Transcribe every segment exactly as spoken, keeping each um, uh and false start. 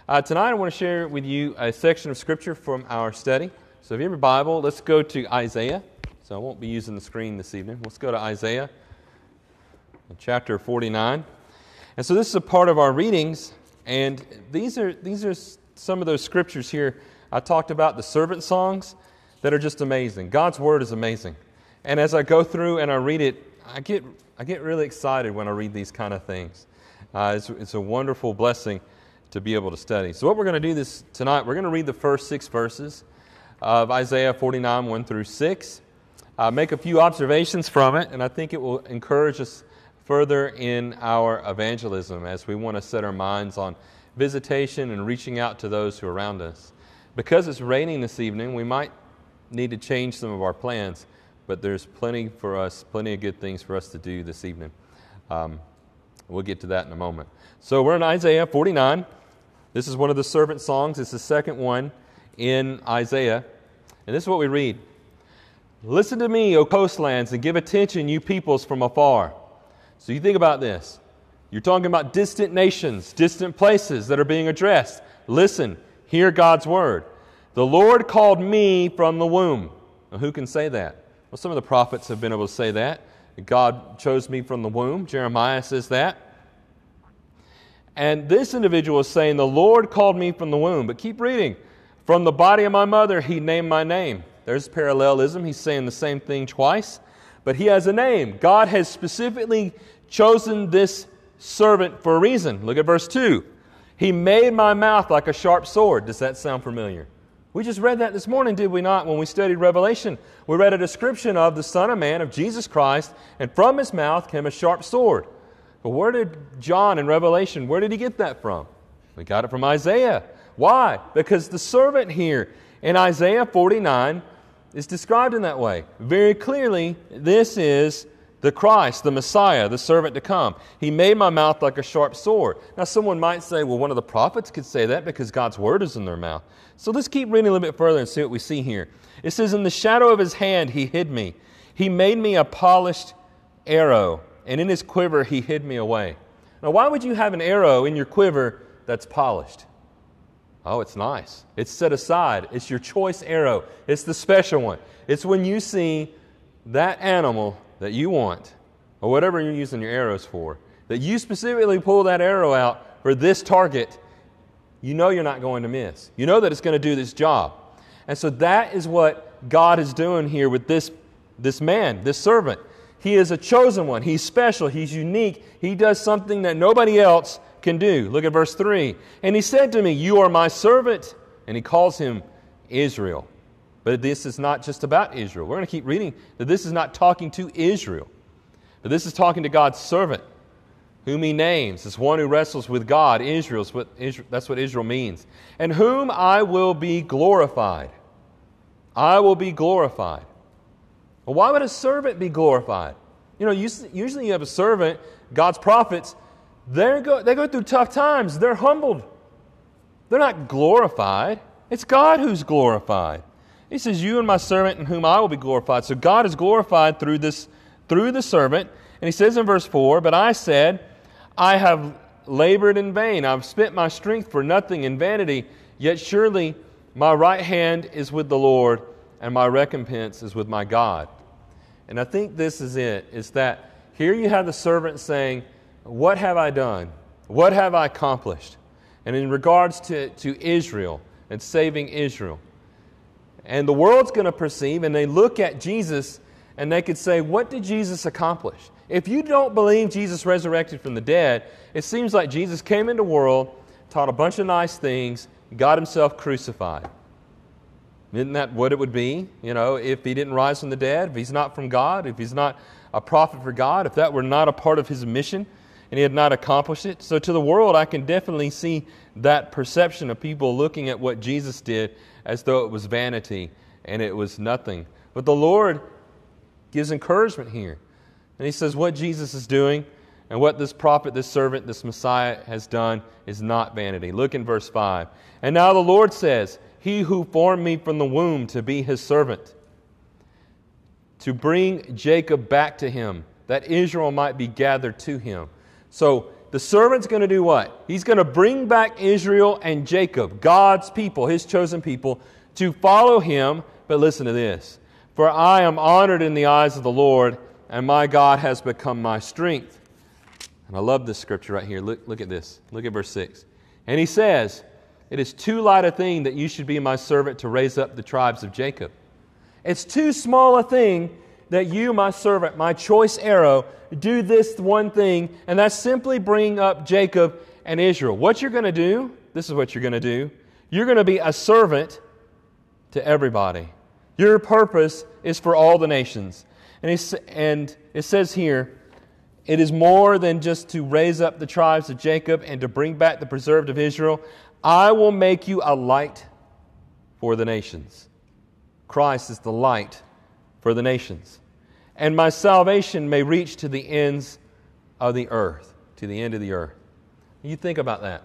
Uh, tonight I want to share with you a section of Scripture from our study. So if you have your Bible, let's go to Isaiah. So I won't be using the screen this evening. Let's go to Isaiah, chapter forty-nine. And so this is a part of our readings, and these are these are some of those scriptures here. I talked about the servant songs that are just amazing. God's Word is amazing. And as I go through and I read it, I get I get really excited when I read these kind of things. Uh, it's, it's a wonderful blessing to be able to study. So what we're going to do this tonight, we're going to read the first six verses of Isaiah forty-nine, one through six. Uh, make a few observations from it, and I think it will encourage us further in our evangelism as we want to set our minds on visitation and reaching out to those who are around us. Because it's raining this evening, we might need to change some of our plans, but there's plenty for us, plenty of good things for us to do this evening. Um, we'll get to that in a moment. So we're in Isaiah forty-nine. This is one of the servant songs. It's the second one in Isaiah. And this is what we read. Listen to me, O coastlands, and give attention, you peoples from afar. So you think about this. You're talking about distant nations, distant places that are being addressed. Listen, hear God's word. The Lord called me from the womb. Now, who can say that? Well, some of the prophets have been able to say that. God chose me from the womb. Jeremiah says that. And this individual is saying, the Lord called me from the womb. But keep reading. From the body of my mother, He named my name. There's parallelism. He's saying the same thing twice. But He has a name. God has specifically chosen this servant for a reason. Look at verse two. He made my mouth like a sharp sword. Does that sound familiar? We just read that this morning, did we not, when we studied Revelation? We read a description of the Son of Man, of Jesus Christ, and from His mouth came a sharp sword. But where did John in Revelation, where did he get that from? We got it from Isaiah. Why? Because the servant here in Isaiah forty-nine is described in that way. Very clearly, this is the Christ, the Messiah, the servant to come. He made my mouth like a sharp sword. Now someone might say, well, one of the prophets could say that because God's word is in their mouth. So let's keep reading a little bit further and see what we see here. It says, in the shadow of His hand He hid me. He made me a polished arrow, and in His quiver He hid me away. Now why would you have an arrow in your quiver that's polished? Oh, it's nice. It's set aside. It's your choice arrow. It's the special one. It's when you see that animal that you want, or whatever you're using your arrows for, that you specifically pull that arrow out for this target, you know you're not going to miss. You know that it's going to do this job. And so that is what God is doing here with this, this man, this servant. He is a chosen one. He's special. He's unique. He does something that nobody else can do. Look at verse three. And He said to me, you are my servant. And He calls him Israel. But this is not just about Israel. We're going to keep reading that this is not talking to Israel. But this is talking to God's servant, whom He names as one who wrestles with God. Israel's what Israel, that's what Israel means. And whom I will be glorified. I will be glorified. Well, why would a servant be glorified? You know, usually you have a servant, God's prophets, they go, they go through tough times. They're humbled. They're not glorified. It's God who's glorified. He says, you and my servant in whom I will be glorified. So God is glorified through this, through the servant. And He says in verse four, but I said, I have labored in vain. I've spent my strength for nothing in vanity. Yet surely my right hand is with the Lord, and my recompense is with my God. And I think this is it, is that here you have the servant saying, what have I done? What have I accomplished? And in regards to, to Israel and saving Israel. And the world's going to perceive, and they look at Jesus, and they could say, what did Jesus accomplish? If you don't believe Jesus resurrected from the dead, it seems like Jesus came into the world, taught a bunch of nice things, got Himself crucified. Isn't that what it would be? You know, if He didn't rise from the dead, if He's not from God, if He's not a prophet for God, if that were not a part of His mission, and He had not accomplished it. So to the world, I can definitely see that perception of people looking at what Jesus did as though it was vanity and it was nothing. But the Lord gives encouragement here. And He says what Jesus is doing and what this prophet, this servant, this Messiah has done is not vanity. Look in verse five. And now the Lord says, He who formed me from the womb to be His servant, to bring Jacob back to Him, that Israel might be gathered to Him. So the servant's going to do what? He's going to bring back Israel and Jacob, God's people, His chosen people, to follow Him. But listen to this. For I am honored in the eyes of the Lord, and my God has become my strength. And I love this scripture right here. Look, look at this. Look at verse six. And He says, it is too light a thing that you should be my servant to raise up the tribes of Jacob. It's too small a thing that you, my servant, my choice arrow, do this one thing, and that's simply bring up Jacob and Israel. What you're going to do, this is what you're going to do. You're going to be a servant to everybody. Your purpose is for all the nations. And, he, and it says here, it is more than just to raise up the tribes of Jacob and to bring back the preserved of Israel. I will make you a light for the nations. Christ is the light for the nations. And my salvation may reach to the ends of the earth, to the end of the earth. You think about that.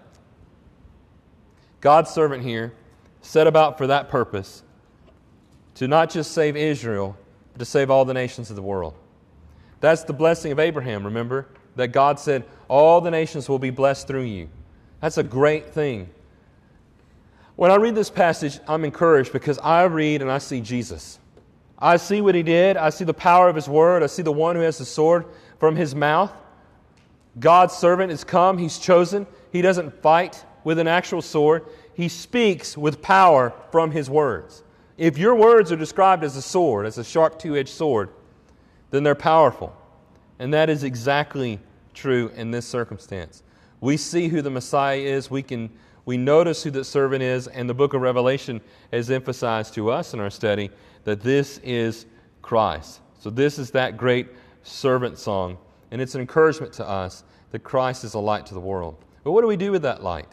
God's servant here set about for that purpose, to not just save Israel, but to save all the nations of the world. That's the blessing of Abraham, remember? That God said, all the nations will be blessed through you. That's a great thing. When I read this passage, I'm encouraged because I read and I see Jesus. I see what He did. I see the power of His Word. I see the one who has the sword from His mouth. God's servant has come. He's chosen. He doesn't fight with an actual sword. He speaks with power from His words. If your words are described as a sword, as a sharp two-edged sword, then they're powerful. And that is exactly true in this circumstance. We see who the Messiah is. We can we notice who the servant is, and the book of Revelation has emphasized to us in our study that this is Christ. So this is that great servant song, and it's an encouragement to us that Christ is a light to the world. But what do we do with that light?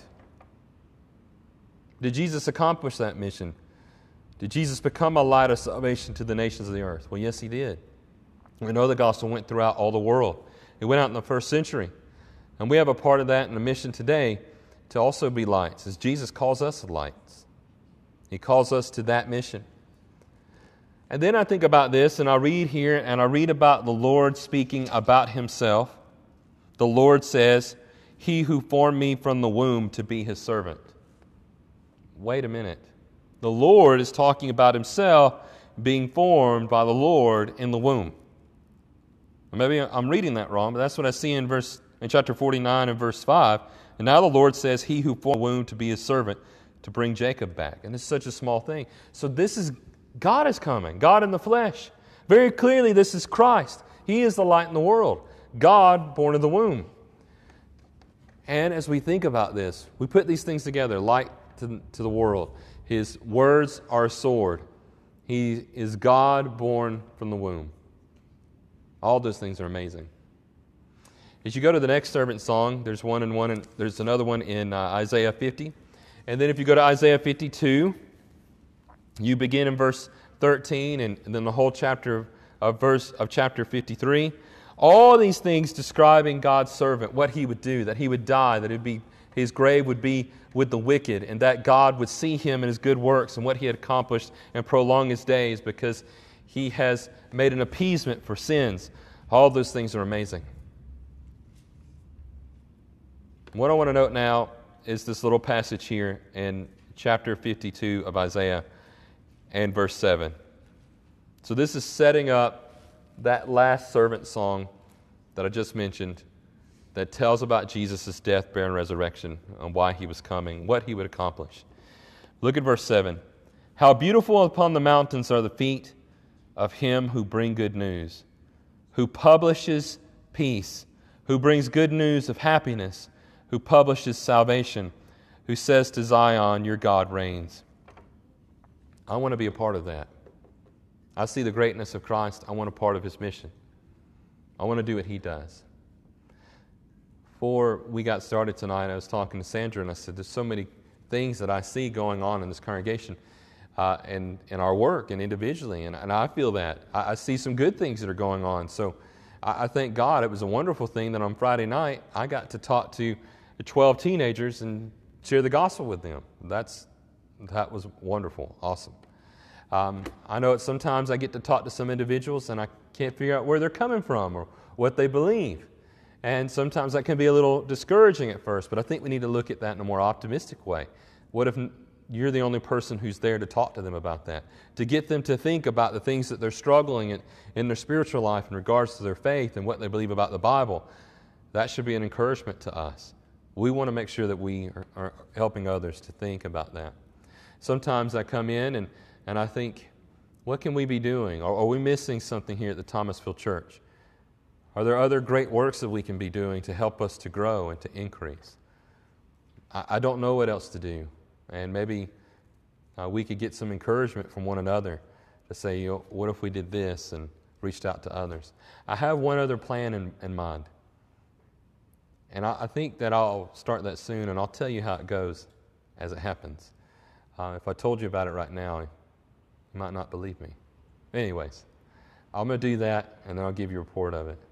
Did Jesus accomplish that mission? Did Jesus become a light of salvation to the nations of the earth? Well, yes, He did. We know the gospel went throughout all the world. It went out in the first century. And we have a part of that in the mission today to also be lights, as Jesus calls us lights. He calls us to that mission. And then I think about this, and I read here, and I read about the Lord speaking about Himself. The Lord says, He who formed me from the womb to be His servant. Wait a minute. The Lord is talking about Himself being formed by the Lord in the womb. Maybe I'm reading that wrong, but that's what I see in verse in chapter forty-nine and verse five. And now the Lord says, He who formed the womb to be His servant, to bring Jacob back. And it's such a small thing. So this is, God is coming, God in the flesh. Very clearly, this is Christ. He is the light in the world. God born of the womb. And as we think about this, we put these things together, light to, to the world. His words are a sword. He is God born from the womb. All those things are amazing. As you go to the next servant song, there's one and one, and there's another one in uh, Isaiah fifty. And then if you go to Isaiah fifty-two, you begin in verse thirteen, and, and then the whole chapter of, of verse of chapter fifty-three. All these things describing God's servant, what He would do, that He would die, that it would be His grave would be with the wicked, and that God would see Him and His good works and what He had accomplished and prolong His days because He has made an appeasement for sins. All those things are amazing. What I want to note now is this little passage here in chapter fifty-two of Isaiah and verse seven. So this is setting up that last servant song that I just mentioned that tells about Jesus' death, burial, and resurrection, and why He was coming, what He would accomplish. Look at verse seven. How beautiful upon the mountains are the feet of Him who bring good news, who publishes peace, who brings good news of happiness, who publishes salvation, who says to Zion, your God reigns. I want to be a part of that. I see the greatness of Christ. I want a part of His mission. I want to do what He does. Before we got started tonight, I was talking to Sandra, and I said, there's so many things that I see going on in this congregation uh, and in our work and individually, and, and I feel that. I, I see some good things that are going on. So I, I thank God. It was a wonderful thing that on Friday night, I got to talk to twelve teenagers and share the gospel with them. That's That was wonderful, awesome. Um, I know that sometimes I get to talk to some individuals and I can't figure out where they're coming from or what they believe. And sometimes that can be a little discouraging at first, but I think we need to look at that in a more optimistic way. What if you're the only person who's there to talk to them about that? To get them to think about the things that they're struggling in, in their spiritual life in regards to their faith and what they believe about the Bible. That should be an encouragement to us. We want to make sure that we are, are helping others to think about that. Sometimes I come in and, and I think, what can we be doing? Or are we missing something here at the Thomasville Church? Are there other great works that we can be doing to help us to grow and to increase? I, I don't know what else to do. And maybe uh, we could get some encouragement from one another to say, you know, what if we did this and reached out to others? I have one other plan in, in mind. And I, I think that I'll start that soon, and I'll tell you how it goes as it happens. Uh, if I told you about it right now, you might not believe me. Anyways, I'm going to do that, and then I'll give you a report of it.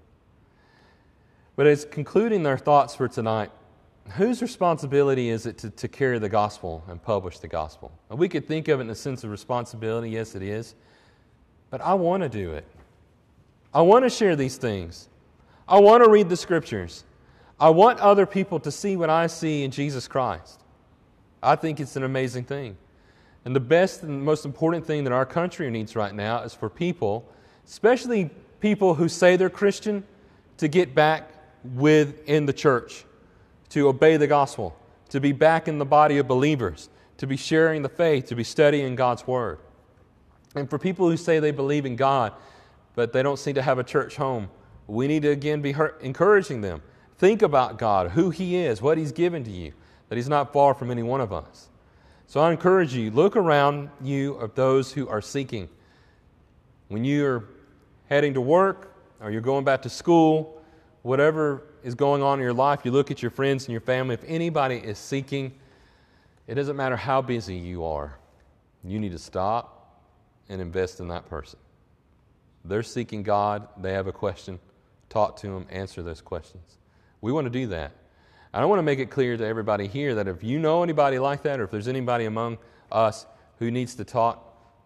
But as concluding their thoughts for tonight, whose responsibility is it to, to carry the gospel and publish the gospel? And we could think of it in a sense of responsibility. Yes, it is. But I want to do it. I want to share these things. I want to read the Scriptures. I want other people to see what I see in Jesus Christ. I think it's an amazing thing. And the best and most important thing that our country needs right now is for people, especially people who say they're Christian, to get back within the church, to obey the gospel, to be back in the body of believers, to be sharing the faith, to be studying God's Word. And for people who say they believe in God, but they don't seem to have a church home, we need to again be encouraging them. Think about God, who He is, what He's given to you, that He's not far from any one of us. So I encourage you, look around you of those who are seeking. When you're heading to work or you're going back to school, whatever is going on in your life, you look at your friends and your family. If anybody is seeking, it doesn't matter how busy you are. You need to stop and invest in that person. They're seeking God. They have a question. Talk to them. Answer those questions. We want to do that. I want to make it clear to everybody here that if you know anybody like that, or if there's anybody among us who needs to talk,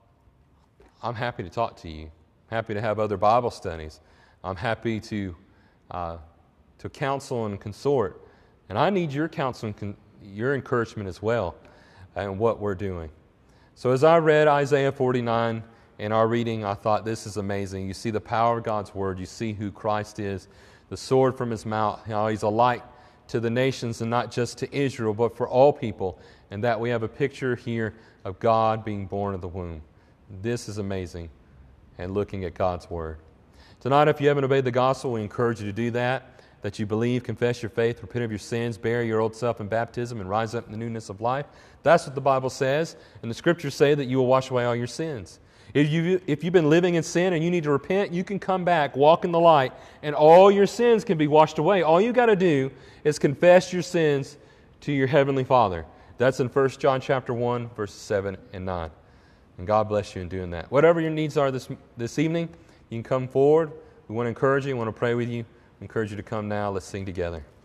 I'm happy to talk to you. Happy to have other Bible studies. I'm happy to uh, to counsel and consort. And I need your counsel and con- your encouragement as well in what we're doing. So as I read Isaiah forty-nine in our reading, I thought this is amazing. You see the power of God's Word. You see who Christ is, the sword from His mouth, how He's a light to the nations and not just to Israel, but for all people, and that we have a picture here of God being born of the womb. This is amazing, and looking at God's Word. Tonight, if you haven't obeyed the gospel, we encourage you to do that, that you believe, confess your faith, repent of your sins, bury your old self in baptism, and rise up in the newness of life. That's what the Bible says, and the Scriptures say that you will wash away all your sins. If, you, if you've been living in sin and you need to repent, you can come back, walk in the light, and all your sins can be washed away. All you got to do is confess your sins to your Heavenly Father. That's in First John chapter one, verses seven and nine. And God bless you in doing that. Whatever your needs are this, this evening, you can come forward. We want to encourage you. We want to pray with you. We encourage you to come now. Let's sing together.